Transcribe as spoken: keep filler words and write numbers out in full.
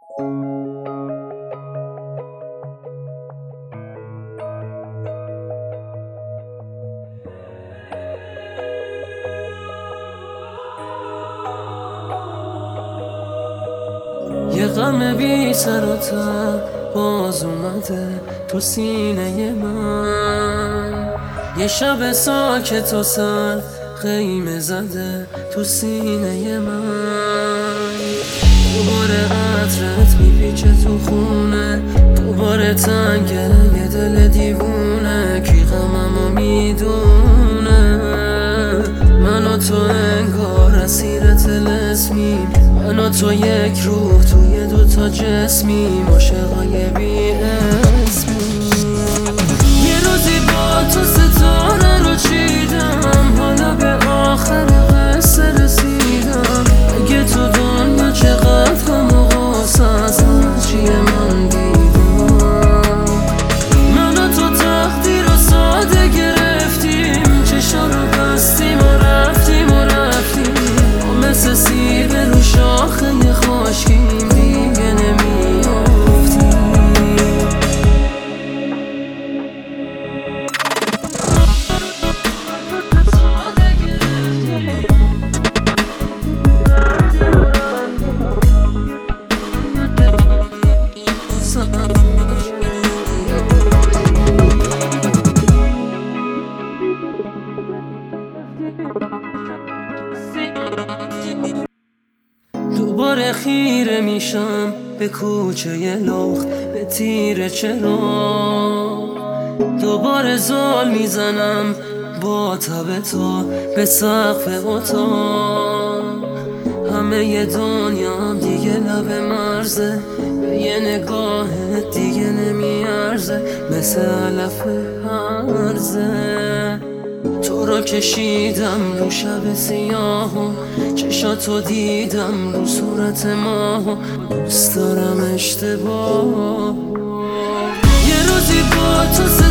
یه غم بی سر و ته باز اومده تو سینه من، یه شب ساکت و سر خیمه زده تو سینه من. دوباره عطرت میپیچه تو خونه، دوباره تنگه یه دل دیوونه. کی غممو میدونه؟ من و تو انگار اسیر طلسمیم، من و تو یک روح توی دوتا جسمیم، عاشقای بی اسمیم. یه روزی با تو ستاره رو چیدم، حالا به آخر قصه رسیدم. اگه تو دنیا چقدر غم و غصه از هرچی من دیدم، من و تو تقدیر رو ساده گرفتیم، چشا رو بستیم و رفتیم و رفتیم. ما مثل سیب رو شاخه خشکیم، دیگه نمیافتیم. دوباره خیره میشم به کوچه لخت، به تیر چراغ. دوباره زل میزنم با تب تو به سقف اتاق. همه ی دنیا دیگه لب مرزه، به یه نگاهت دیگه نمیارزه، مثل علف هرزه. تو رو کشیدم رو شب سیاهو، چشاتو دیدم رو صورت ماهو. دوست دارم اشتباه یه روزی با تو